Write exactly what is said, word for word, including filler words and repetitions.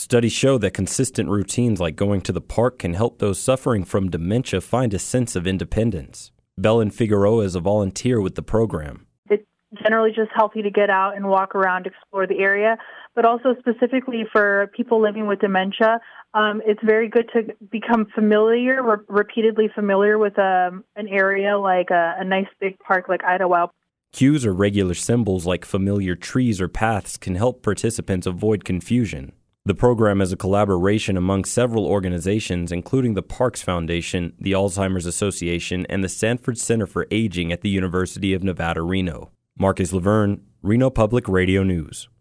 Studies show that consistent routines like going to the park can help those suffering from dementia find a sense of independence. Belen Figueroa is a volunteer with the program. It's generally just healthy to get out and walk around, explore the area, but also specifically for people living with dementia, um, it's very good to become familiar, re- repeatedly familiar with um, an area like a, a nice big park like Idlewild. Cues or regular symbols like familiar trees or paths can help participants avoid confusion. The program is a collaboration among several organizations, including the Parks Foundation, the Alzheimer's Association, and the Sanford Center for Aging at the University of Nevada, Reno. Marcus Laverne, Reno Public Radio News.